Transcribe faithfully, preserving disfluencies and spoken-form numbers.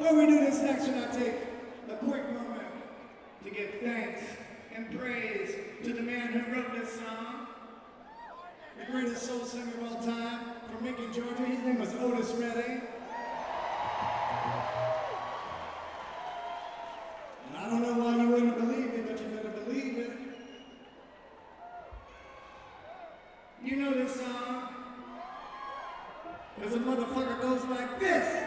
Before we do this next one, I take a quick moment to give thanks and praise to the man who wrote this song, the greatest soul singer of all time, from Macon, Georgia. His name was Otis Redding. And I don't know why you wouldn't believe it, but you better believe it. You know this song? Because a motherfucker goes like this.